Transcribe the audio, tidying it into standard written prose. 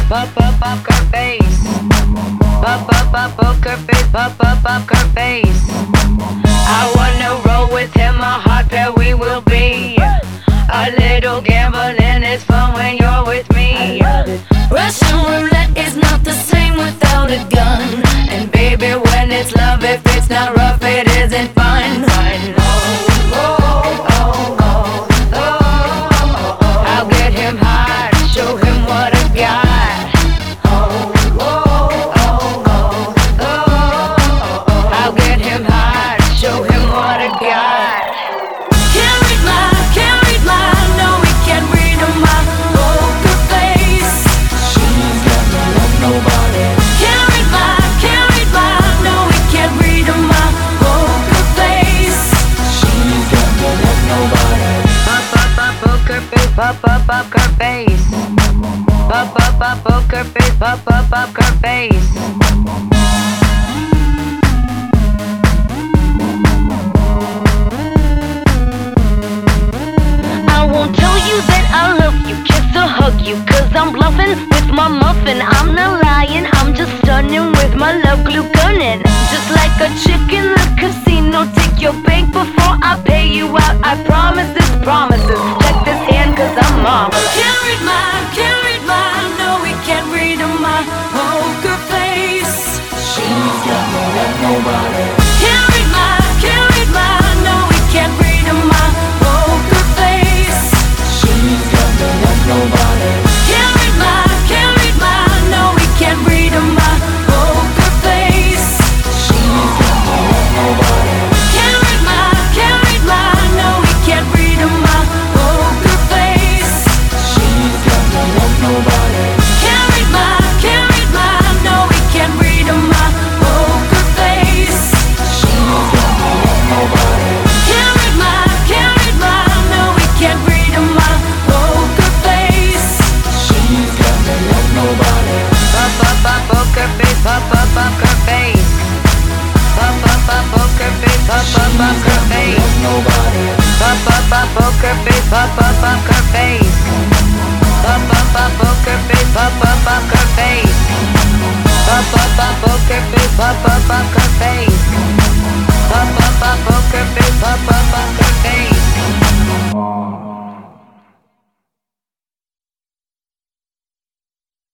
poker face. Poker face, poker face. I wanna roll with him, a hot pair we will be. A little gambling is fun when you're with me. Russian roulette is not the same without a gun. And baby, when it's love, if it's not rough, it isn't fun. I'll get him hot, show him what I got. I'll get him hot, show him what I got. Can't read my, no, we can't read my poker face. She's got no love, nobody. Can't read my, no, we can't read my poker face. She's got no love, nobody. Poker face, poker face. Poker face, poker face. I won't tell you that I love you, kiss or hug you, 'cause I'm bluffing with my muffin. I'm not lying, I'm just stunning with my love glue gunning. Just like a chick in the casino, take your bank before I pay you out. I promise this promises. Check this hand 'cause I'm marvelous. Can't read my, no, we can't read my poker face. She's got no love, nobody. Can't read my, no, we can't read my poker face. She's got no love, nobody. Can't read my, no, we can't read my poker face. She's got no love, nobody. Can't read my, no, we can't read my poker face. She's got no love, nobody. Can't read my, no, we can't read my poker face. She's got no love, nobody. Can't read my, no, we can't read my poker face. She's got no love, nobody. Poker face, poker face. Poker face, poker face. Nobody. Poker face, poker face. Poker face, poker face. Poker face, poker face. Poker face, poker face.